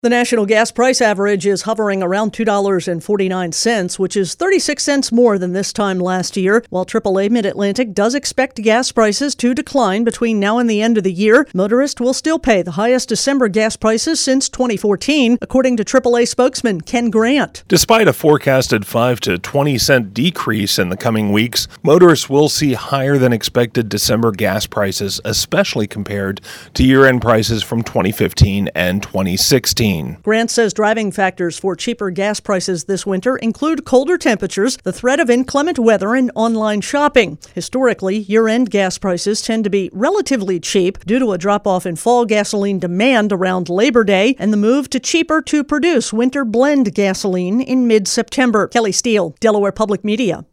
The national gas price average is hovering around $2.49, which is 36 cents more than this time last year. While AAA Mid-Atlantic does expect gas prices to decline between now and the end of the year, motorists will still pay the highest December gas prices since 2014, according to AAA spokesman Ken Grant. Despite a forecasted 5 to 20 cent decrease in the coming weeks, motorists will see higher than expected December gas prices, especially compared to year-end prices from 2015 and 2016. Grant says driving factors for cheaper gas prices this winter include colder temperatures, the threat of inclement weather, and online shopping. Historically, year-end gas prices tend to be relatively cheap due to a drop-off in fall gasoline demand around Labor Day and the move to cheaper to produce winter blend gasoline in mid-September. Kelly Steele, Delaware Public Media.